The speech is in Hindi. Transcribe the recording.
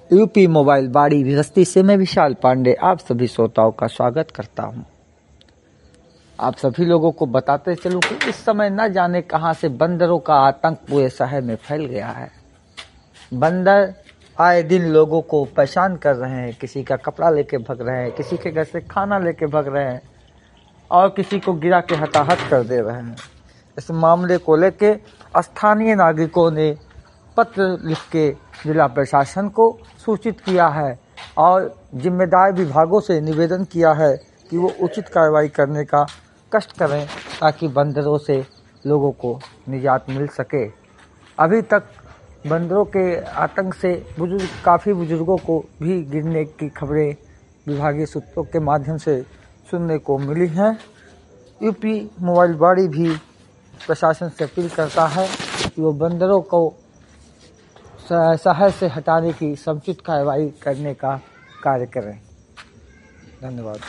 यूपी मोबाइल बाड़ी गृहस्थी से मैं विशाल पांडे आप सभी श्रोताओं का स्वागत करता हूं। आप सभी लोगों को बताते चलूं कि इस समय न जाने कहां से बंदरों का आतंक पूरे शहर में फैल गया है। बंदर आए दिन लोगों को परेशान कर रहे हैं, किसी का कपड़ा लेके भग रहे हैं, किसी के घर से खाना लेके भग रहे हैं और किसी को गिरा के हताहत कर दे रहे हैं। इस मामले को लेके स्थानीय नागरिकों ने पत्र लिख के जिला प्रशासन को सूचित किया है और जिम्मेदार विभागों से निवेदन किया है कि वो उचित कार्रवाई करने का कष्ट करें ताकि बंदरों से लोगों को निजात मिल सके। अभी तक बंदरों के आतंक से काफ़ी बुजुर्गों को भी गिरने की खबरें विभागीय सूत्रों के माध्यम से सुनने को मिली हैं। यूपी मोबाइल बाड़ी भी प्रशासन से अपील करता है कि वो बंदरों को शहर से हटाने की समुचित कार्रवाई करने का कार्य करें। धन्यवाद।